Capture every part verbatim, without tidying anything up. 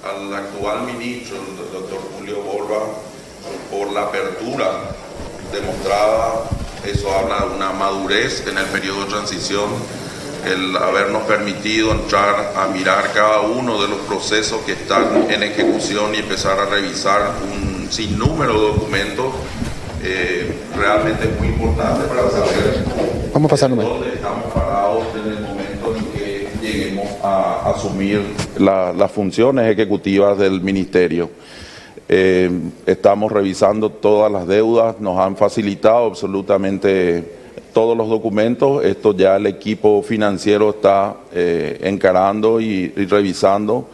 al actual ministro, el doctor Julio Borba, por la apertura demostrada. Eso habla de una madurez en el periodo de transición, el habernos permitido entrar a mirar cada uno de los procesos que están en ejecución y empezar a revisar un sinnúmero de documentos. Eh, realmente es muy importante para saber Vamos a pasar eh, dónde estamos parados en el momento en que lleguemos a asumir la, las funciones ejecutivas del ministerio. Eh, estamos revisando todas las deudas, nos han facilitado absolutamente todos los documentos. Esto ya el equipo financiero está eh, encarando y, y revisando.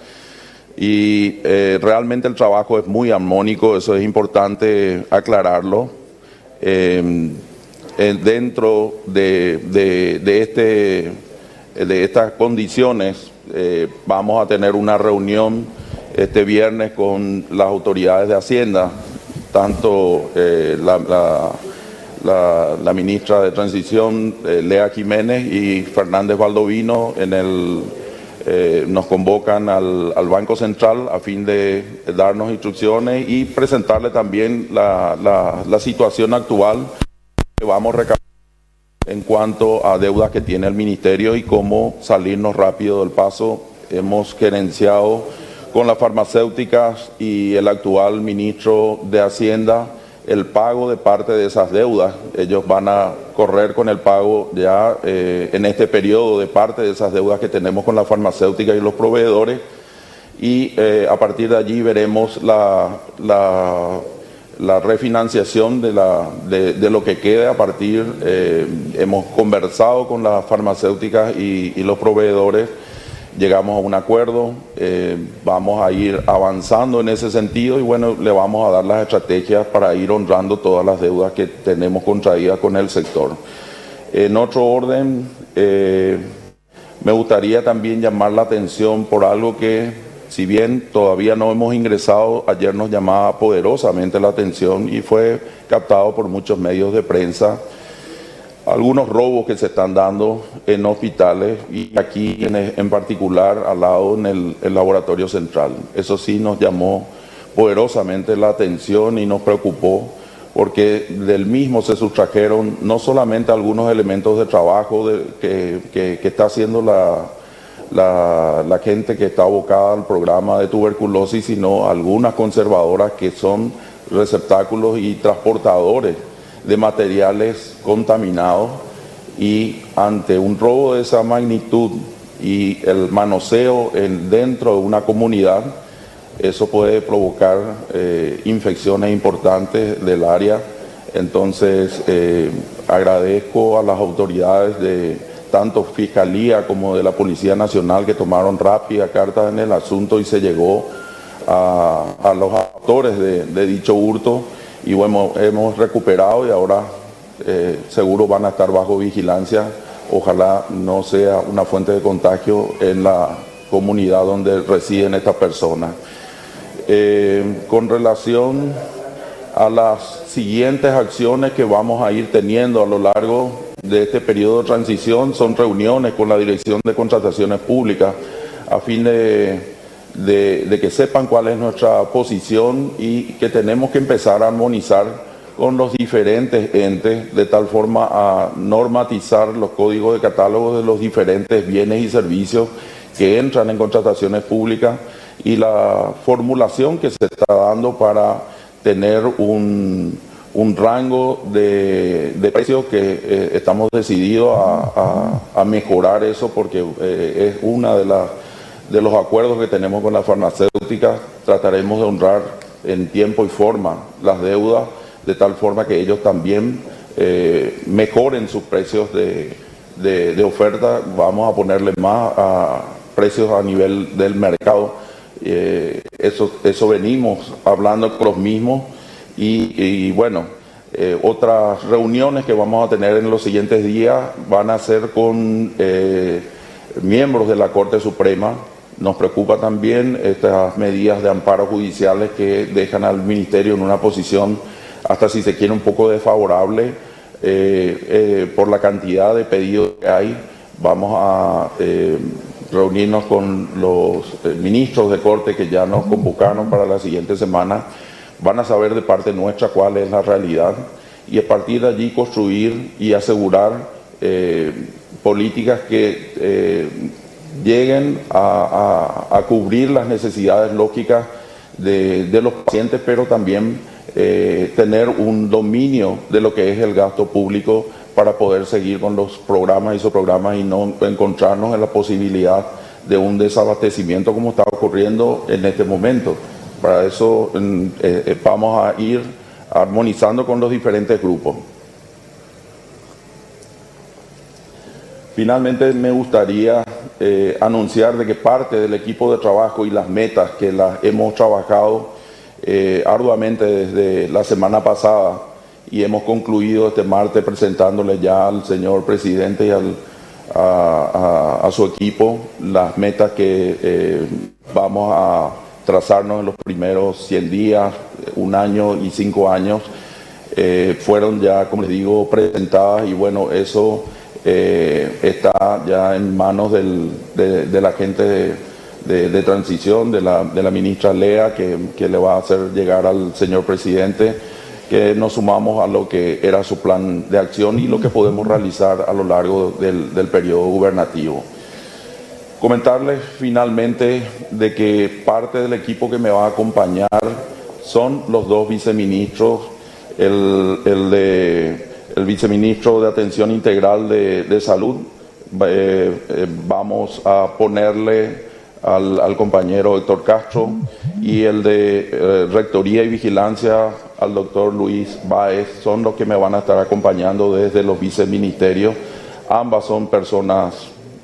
Y eh, realmente el trabajo es muy armónico, eso es importante aclararlo. Eh, eh, dentro de, de, de, este, de estas condiciones eh, vamos a tener una reunión este viernes con las autoridades de Hacienda, tanto eh, la, la, la, la ministra de Transición, eh, Lea Jiménez, y Fernández Baldovino en el... Eh, nos convocan al, al Banco Central a fin de darnos instrucciones y presentarle también la, la, la situación actual que vamos recaudando en cuanto a deudas que tiene el Ministerio y cómo salirnos rápido del paso. Hemos gerenciado con las farmacéuticas y el actual ministro de Hacienda el pago de parte de esas deudas. Ellos van a correr con el pago ya eh, en este periodo de parte de esas deudas que tenemos con la farmacéutica y los proveedores, y eh, a partir de allí veremos la, la, la refinanciación de, la, de, de lo que quede a partir. Eh, hemos conversado con las farmacéuticas y, y los proveedores. Llegamos a un acuerdo, eh, vamos a ir avanzando en ese sentido y bueno, le vamos a dar las estrategias para ir honrando todas las deudas que tenemos contraídas con el sector. En otro orden, eh, me gustaría también llamar la atención por algo que, si bien todavía no hemos ingresado, ayer nos llamaba poderosamente la atención y fue captado por muchos medios de prensa. Algunos robos que se están dando en hospitales y aquí en, en particular al lado en el, el laboratorio central. Eso sí nos llamó poderosamente la atención y nos preocupó porque del mismo se sustrajeron no solamente algunos elementos de trabajo de, que, que, que está haciendo la, la, la gente que está abocada al programa de tuberculosis, sino algunas conservadoras que son receptáculos y transportadores de materiales contaminados, y ante un robo de esa magnitud y el manoseo en, dentro de una comunidad, eso puede provocar eh, infecciones importantes del área. Entonces eh, agradezco a las autoridades de tanto Fiscalía como de la Policía Nacional que tomaron rápida carta en el asunto y se llegó a, a los autores de, de dicho hurto. Y bueno, hemos recuperado y ahora eh, seguro van a estar bajo vigilancia. Ojalá no sea una fuente de contagio en la comunidad donde residen estas personas. Eh, con relación a las siguientes acciones que vamos a ir teniendo a lo largo de este periodo de transición, son reuniones con la Dirección de Contrataciones Públicas a fin de... De, de que sepan cuál es nuestra posición y que tenemos que empezar a armonizar con los diferentes entes de tal forma a normatizar los códigos de catálogo de los diferentes bienes y servicios que entran en contrataciones públicas y la formulación que se está dando para tener un, un rango de, de precios que eh, estamos decididos a, a, a mejorar eso porque eh, es una de las de los acuerdos que tenemos con las farmacéuticas. Trataremos de honrar en tiempo y forma las deudas de tal forma que ellos también eh, mejoren sus precios de, de, de oferta. Vamos a ponerle más a precios a nivel del mercado. Eh, eso, eso venimos hablando con los mismos y, y bueno, eh, otras reuniones que vamos a tener en los siguientes días van a ser con eh, miembros de la Corte Suprema. Nos preocupa también estas medidas de amparo judiciales que dejan al Ministerio en una posición, hasta si se quiere, un poco desfavorable eh, eh, por la cantidad de pedidos que hay. Vamos a eh, reunirnos con los eh, ministros de Corte que ya nos convocaron para la siguiente semana. Van a saber de parte nuestra cuál es la realidad y a partir de allí construir y asegurar eh, políticas que eh, lleguen a, a, a cubrir las necesidades lógicas de, de los pacientes, pero también eh, tener un dominio de lo que es el gasto público para poder seguir con los programas y esos programas y no encontrarnos en la posibilidad de un desabastecimiento como está ocurriendo en este momento. Para eso eh, vamos a ir armonizando con los diferentes grupos. Finalmente me gustaría eh, anunciar de que parte del equipo de trabajo y las metas que las hemos trabajado eh, arduamente desde la semana pasada y hemos concluido este martes presentándole ya al señor presidente y al, a, a, a su equipo las metas que eh, vamos a trazarnos en los primeros cien días, un año y cinco años, eh, fueron ya, como les digo, presentadas y bueno, eso eh, está ya en manos del, de, de la gente de, de, de transición, de la, de la ministra Lea, que, que le va a hacer llegar al señor presidente, que nos sumamos a lo que era su plan de acción y lo que podemos realizar a lo largo del, del periodo gubernativo. Comentarles finalmente de que parte del equipo que me va a acompañar son los dos viceministros, el, el, de, el viceministro de Atención Integral de, de Salud, eh, eh, vamos a ponerle al, al compañero Héctor Castro, y el de eh, Rectoría y Vigilancia al doctor Luis Báez, son los que me van a estar acompañando desde los viceministerios. Ambas son personas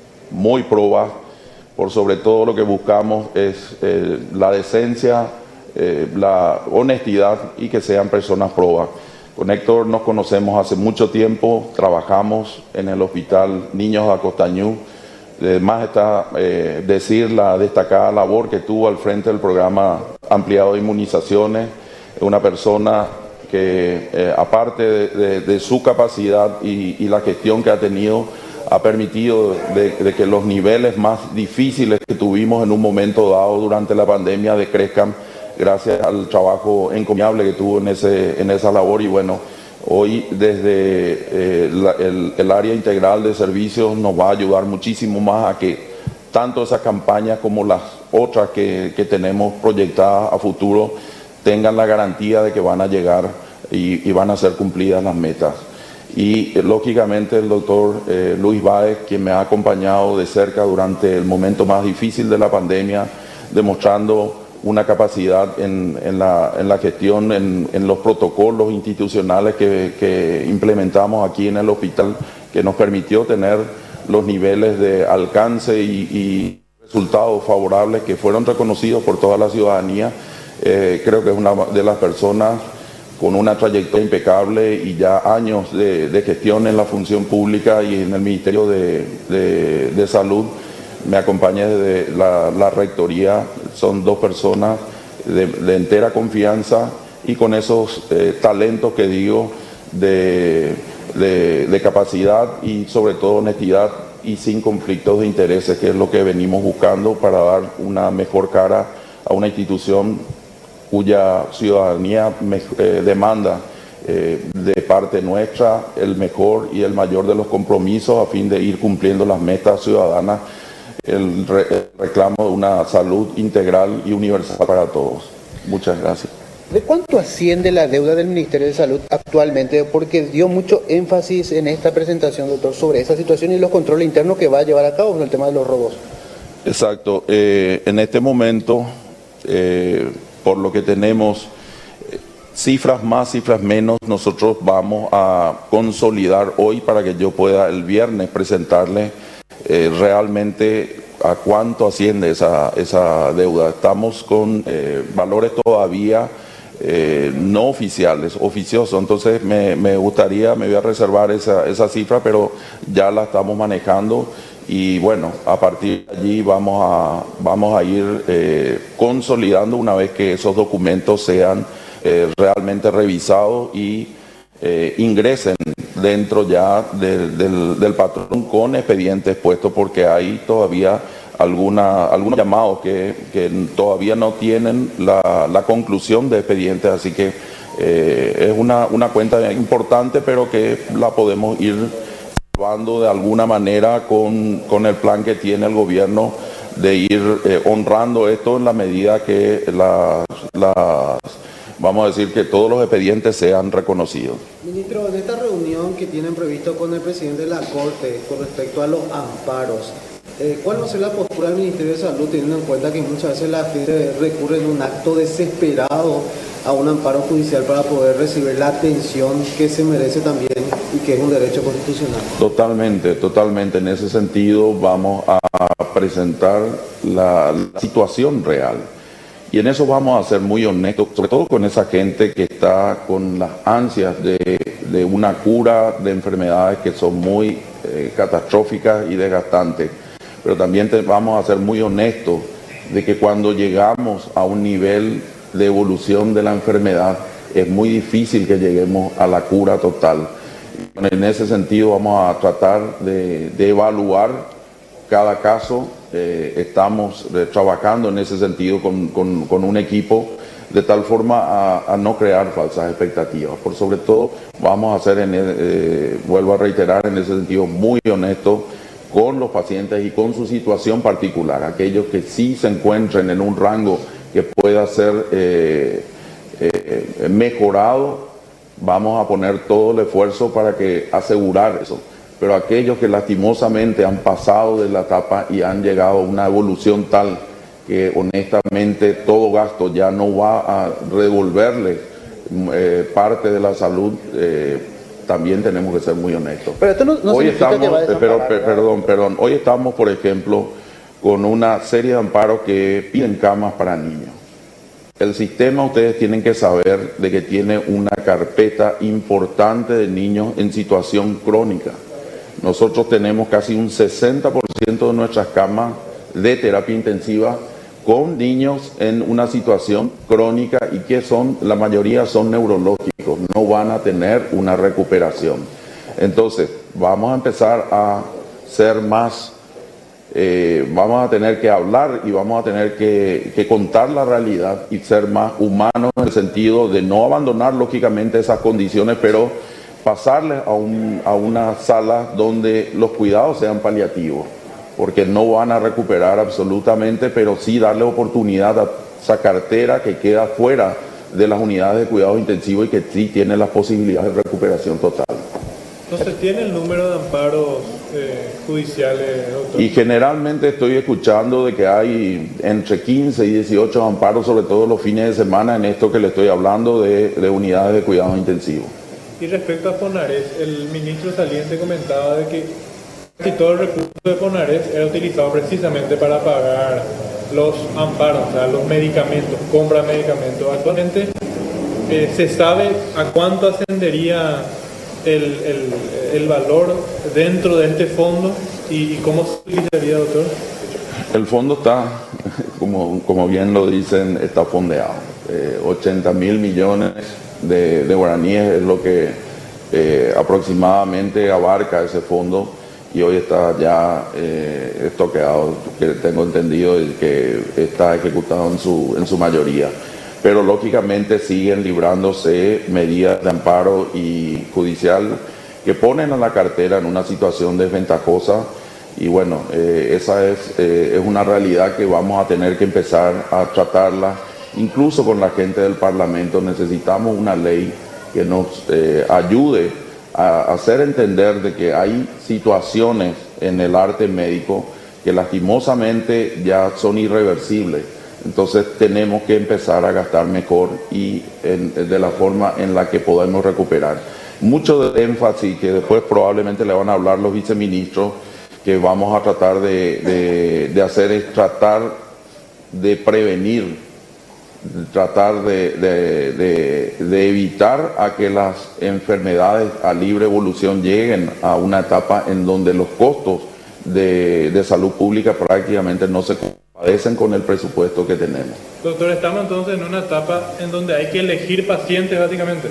muy probas. Por sobre todo lo que buscamos es eh, la decencia, eh, la honestidad y que sean personas probas. Con Héctor nos conocemos hace mucho tiempo, trabajamos en el Hospital Niños de Acostañú. Además está eh, decir la destacada labor que tuvo al frente del programa ampliado de inmunizaciones. Es una persona que eh, aparte de, de, de su capacidad y, y la gestión que ha tenido, ha permitido de, de que los niveles más difíciles que tuvimos en un momento dado durante la pandemia decrezcan gracias al trabajo encomiable que tuvo en, ese, en esa labor. Y bueno, hoy desde eh, la, el, el área integral de servicios nos va a ayudar muchísimo más a que tanto esa campaña como las otras que, que tenemos proyectadas a futuro tengan la garantía de que van a llegar y, y van a ser cumplidas las metas. Y eh, lógicamente el doctor eh, Luis Báez, quien me ha acompañado de cerca durante el momento más difícil de la pandemia, demostrando una capacidad en, en, la, en la gestión, en, en los protocolos institucionales que, que implementamos aquí en el hospital, que nos permitió tener los niveles de alcance y, y resultados favorables que fueron reconocidos por toda la ciudadanía. Eh, creo que es una de las personas con una trayectoria impecable y ya años de, de gestión en la función pública y en el Ministerio de, de, de Salud. Me acompaña desde la, la rectoría, son dos personas de, de entera confianza y con esos eh, talentos que digo de, de, de capacidad y sobre todo honestidad y sin conflictos de intereses, que es lo que venimos buscando para dar una mejor cara a una institución cuya ciudadanía me, eh, demanda eh, de parte nuestra el mejor y el mayor de los compromisos a fin de ir cumpliendo las metas ciudadanas, el, re, el reclamo de una salud integral y universal para todos. Muchas gracias. ¿De cuánto asciende la deuda del Ministerio de Salud actualmente? Porque dio mucho énfasis en esta presentación, doctor, sobre esa situación y los controles internos que va a llevar a cabo con el tema de los robos. Exacto. Eh, en este momento, eh, por lo que tenemos, eh, cifras más, cifras menos, nosotros vamos a consolidar hoy para que yo pueda el viernes presentarle eh, realmente a cuánto asciende esa, esa deuda. Estamos con eh, valores todavía eh, no oficiales, oficiosos, entonces me, me gustaría, me voy a reservar esa, esa cifra, pero ya la estamos manejando. Y bueno, a partir de allí vamos a, vamos a ir eh, consolidando una vez que esos documentos sean eh, realmente revisados y eh, ingresen dentro ya de, del, del patrón con expedientes puestos, porque hay todavía alguna, algunos llamados que, que todavía no tienen la, la conclusión de expedientes, así que eh, es una, una cuenta importante, pero que la podemos ir salvando de alguna manera con, con el plan que tiene el gobierno de ir eh, honrando esto en la medida que las, las, vamos a decir, que todos los expedientes sean reconocidos. Ministro, en esta reunión que tienen previsto con el presidente de la Corte con respecto a los amparos, eh, ¿cuál va a ser la postura del Ministerio de Salud, teniendo en cuenta que muchas veces la gente recurre en un acto desesperado a un amparo judicial para poder recibir la atención que se merece también y que es un derecho constitucional? Totalmente, totalmente. En ese sentido vamos a presentar la, la situación real. Y en eso vamos a ser muy honestos, sobre todo con esa gente que está con las ansias de, de una cura de enfermedades que son muy eh, catastróficas y desgastantes. Pero también te, vamos a ser muy honestos de que cuando llegamos a un nivel de evolución de la enfermedad, es muy difícil que lleguemos a la cura total. En ese sentido vamos a tratar de, de evaluar cada caso. Eh, estamos eh, trabajando en ese sentido con, con, con un equipo de tal forma a, a no crear falsas expectativas. Por sobre todo vamos a ser, en, eh, vuelvo a reiterar, en ese sentido muy honestos con los pacientes y con su situación particular. Aquellos que sí se encuentren en un rango que pueda ser eh, eh, mejorado, vamos a poner todo el esfuerzo para que asegurar eso. Pero aquellos que lastimosamente han pasado de la etapa y han llegado a una evolución tal que honestamente todo gasto ya no va a devolverle eh, parte de la salud, eh, también tenemos que ser muy honestos. Pero esto no, no hoy estamos, que va a pero, per, perdón, perdón, hoy estamos, por ejemplo, con una serie de amparos que piden camas para niños. El sistema, ustedes tienen que saber de que tiene una carpeta importante de niños en situación crónica. Nosotros tenemos casi un sesenta por ciento de nuestras camas de terapia intensiva con niños en una situación crónica y que son, la mayoría son neurológicos, no van a tener una recuperación. Entonces, vamos a empezar a ser más, eh, vamos a tener que hablar y vamos a tener que, que contar la realidad y ser más humanos en el sentido de no abandonar lógicamente esas condiciones, pero pasarles a, un, a una sala donde los cuidados sean paliativos, porque no van a recuperar absolutamente, pero sí darle oportunidad a esa cartera que queda fuera de las unidades de cuidados intensivos y que sí tiene las posibilidades de recuperación total. Entonces, ¿tiene el número de amparos eh, judiciales, doctor? Y generalmente estoy escuchando de que hay entre quince y dieciocho amparos, sobre todo los fines de semana, en esto que le estoy hablando de, de unidades de cuidados intensivos. Y respecto a Fonares, el ministro saliente comentaba de que casi todo el recurso de Fonares era utilizado precisamente para pagar los amparos, o sea, los medicamentos, compra de medicamentos. Actualmente eh, se sabe a cuánto ascendería el, el, el valor dentro de este fondo y, y cómo se utilizaría, doctor. El fondo está, como, como bien lo dicen, está fondeado. Eh, ochenta mil millones de, de guaraníes es lo que eh, aproximadamente abarca ese fondo y hoy está ya eh, estoqueado, que tengo entendido que está ejecutado en su, en su mayoría. Pero lógicamente siguen librándose medidas de amparo y judicial que ponen a la cartera en una situación desventajosa y bueno, eh, esa es, eh, es una realidad que vamos a tener que empezar a tratarla. Incluso con la gente del Parlamento necesitamos una ley que nos eh, ayude a hacer entender de que hay situaciones en el arte médico que lastimosamente ya son irreversibles. Entonces tenemos que empezar a gastar mejor y en, de la forma en la que podemos recuperar. Mucho de énfasis que después probablemente le van a hablar los viceministros que vamos a tratar de, de, de hacer es tratar de prevenir, tratar de, de, de, de evitar a que las enfermedades a libre evolución lleguen a una etapa en donde los costos de, de salud pública prácticamente no se compadecen con el presupuesto que tenemos. Doctor, estamos entonces en una etapa en donde hay que elegir pacientes básicamente.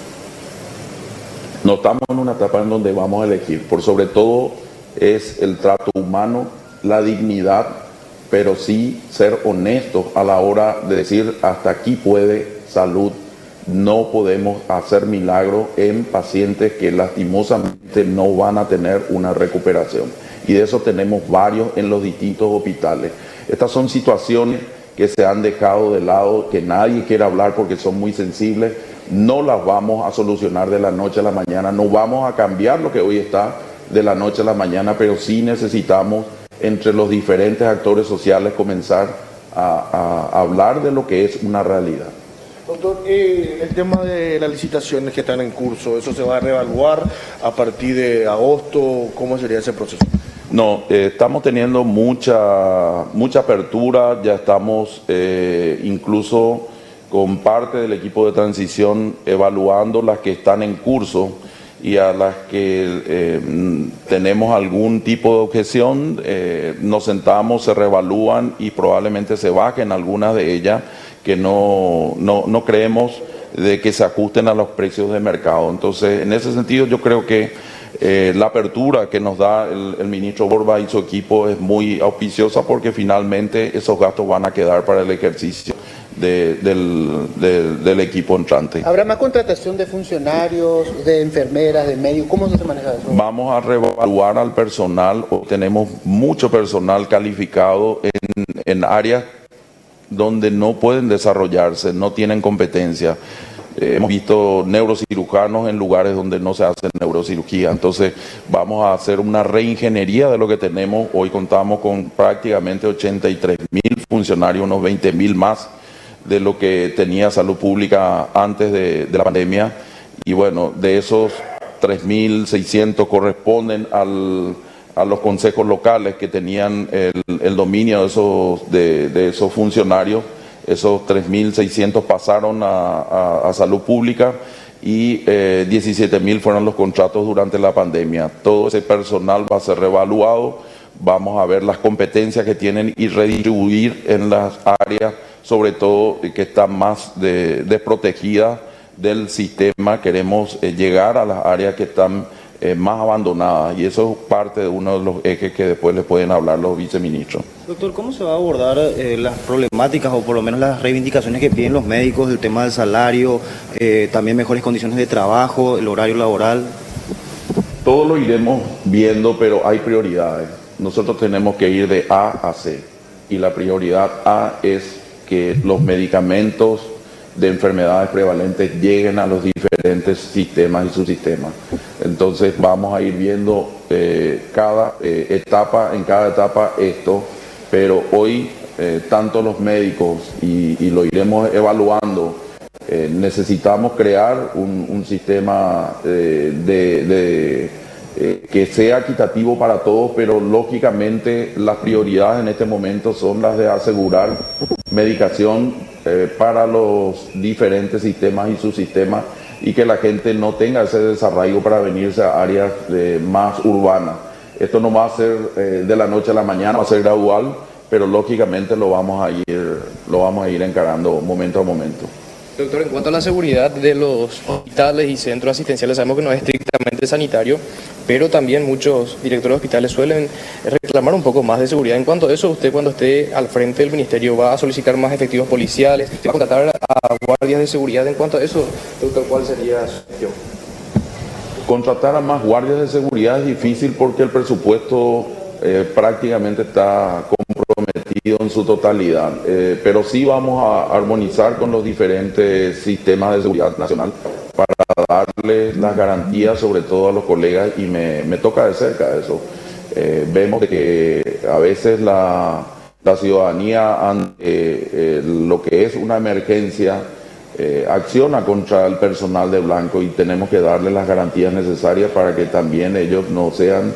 No estamos en una etapa en donde vamos a elegir, por sobre todo es el trato humano, la dignidad pero sí ser honestos a la hora de decir hasta aquí puede salud. No podemos hacer milagros en pacientes que lastimosamente no van a tener una recuperación. Y de eso tenemos varios en los distintos hospitales. Estas son situaciones que se han dejado de lado, que nadie quiere hablar porque son muy sensibles. No las vamos a solucionar de la noche a la mañana, no vamos a cambiar lo que hoy está de la noche a la mañana, pero sí necesitamos entre los diferentes actores sociales comenzar a, a hablar de lo que es una realidad. Doctor, eh, el tema de las licitaciones que están en curso, ¿eso se va a reevaluar a partir de agosto? ¿Cómo sería ese proceso? No, eh, estamos teniendo mucha, mucha apertura, ya estamos eh, incluso con parte del equipo de transición evaluando las que están en curso y a las que eh, tenemos algún tipo de objeción, eh, nos sentamos, se reevalúan y probablemente se bajen algunas de ellas que no, no, no creemos de que se ajusten a los precios de mercado. Entonces, en ese sentido yo creo que eh, la apertura que nos da el, el ministro Borba y su equipo es muy auspiciosa porque finalmente esos gastos van a quedar para el ejercicio de, del, de, del equipo entrante. ¿Habrá más contratación de funcionarios, de enfermeras, de médicos? ¿Cómo se maneja eso? Vamos a reevaluar al personal. Tenemos mucho personal calificado en, en áreas donde no pueden desarrollarse, no tienen competencia. Eh, hemos visto neurocirujanos en lugares donde no se hace neurocirugía. Entonces vamos a hacer una reingeniería de lo que tenemos. Hoy contamos con prácticamente ochenta y tres mil funcionarios, unos veinte mil más de lo que tenía salud pública antes de, de la pandemia. Y bueno, de esos tres mil seiscientos corresponden al... a los consejos locales que tenían el, el dominio de esos, de, de esos funcionarios. Esos tres mil seiscientos pasaron a, a, a salud pública y eh, diecisiete mil fueron los contratos durante la pandemia. Todo ese personal va a ser reevaluado, vamos a ver las competencias que tienen y redistribuir en las áreas, sobre todo que están más de, desprotegidas del sistema. Queremos eh, llegar a las áreas que están Eh, más abandonadas, y eso es parte de uno de los ejes que después les pueden hablar los viceministros. Doctor, ¿cómo se va a abordar eh, las problemáticas o por lo menos las reivindicaciones que piden los médicos del tema del salario, eh, también mejores condiciones de trabajo, el horario laboral? Todo lo iremos viendo, pero hay prioridades. Nosotros tenemos que ir de A a C, y la prioridad A es que los medicamentos de enfermedades prevalentes lleguen a los diferentes sistemas y subsistemas. Entonces vamos a ir viendo eh, cada eh, etapa, en cada etapa esto, pero hoy eh, tanto los médicos, y, y lo iremos evaluando, eh, necesitamos crear un, un sistema eh, de, de, eh, que sea equitativo para todos, pero lógicamente las prioridades en este momento son las de asegurar medicación Eh, para los diferentes sistemas y subsistemas, y que la gente no tenga ese desarraigo para venirse a áreas eh, más urbanas. Esto no va a ser eh, de la noche a la mañana, va a ser gradual, pero lógicamente lo vamos a ir, lo vamos a ir encarando momento a momento. Doctor, en cuanto a la seguridad de los hospitales y centros asistenciales, sabemos que no es estrictamente sanitario, pero también muchos directores de hospitales suelen reclamar un poco más de seguridad. En cuanto a eso, usted cuando esté al frente del ministerio va a solicitar más efectivos policiales, va a contratar a guardias de seguridad. En cuanto a eso, doctor, ¿cuál sería su gestión? Contratar a más guardias de seguridad es difícil porque el presupuesto eh, prácticamente está comprometido en su totalidad, eh, pero sí vamos a armonizar con los diferentes sistemas de seguridad nacional para darle las garantías sobre todo a los colegas, y me, me toca de cerca eso. Eh, vemos que a veces la, la ciudadanía ante eh, eh, lo que es una emergencia eh, acciona contra el personal de blanco, y tenemos que darle las garantías necesarias para que también ellos no sean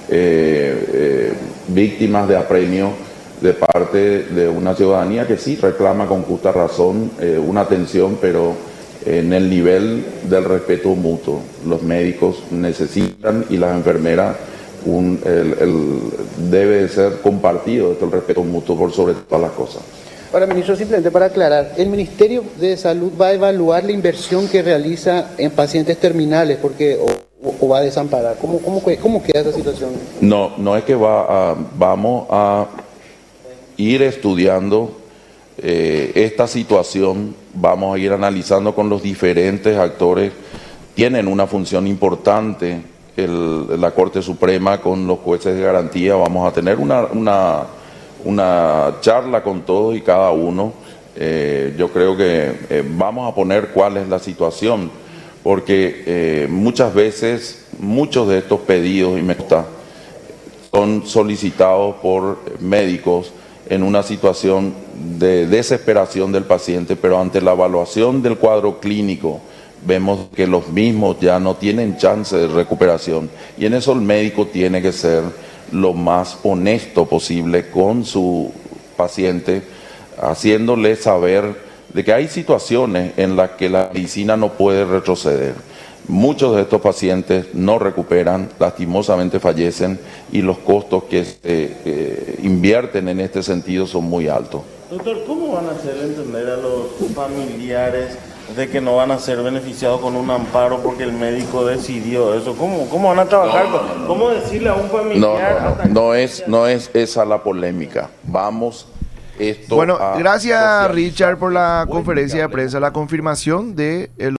eh, eh, víctimas de apremio de parte de una ciudadanía que sí reclama con justa razón eh, una atención, pero en el nivel del respeto mutuo. Los médicos necesitan, y las enfermeras, un, el, el, debe ser compartido esto, el respeto mutuo por sobre todas las cosas. Ahora, ministro, simplemente para aclarar, ¿el Ministerio de Salud va a evaluar la inversión que realiza en pacientes terminales porque o, o va a desamparar? ¿Cómo, cómo, cómo queda esa situación? No, no es que va a, vamos a ir estudiando eh, esta situación, vamos a ir analizando con los diferentes actores. Tienen una función importante el, la Corte Suprema con los jueces de garantía. Vamos a tener una, una, una charla con todos y cada uno. Eh, yo creo que eh, vamos a poner cuál es la situación, porque eh, muchas veces muchos de estos pedidos y me gusta, son solicitados por médicos en una situación de desesperación del paciente, pero ante la evaluación del cuadro clínico vemos que los mismos ya no tienen chance de recuperación, y en eso el médico tiene que ser lo más honesto posible con su paciente, haciéndole saber de que hay situaciones en las que la medicina no puede retroceder. Muchos de estos pacientes no recuperan, lastimosamente fallecen, y los costos que se eh, invierten en este sentido son muy altos. Doctor, ¿cómo van a hacer entender a los familiares de que no van a ser beneficiados con un amparo porque el médico decidió eso? ¿Cómo, cómo van a trabajar? No, no, no. ¿Cómo decirle a un familiar? No, no, no, no es, no es esa la polémica. Vamos esto bueno, a gracias socializar. Richard por la conferencia de prensa, la confirmación de el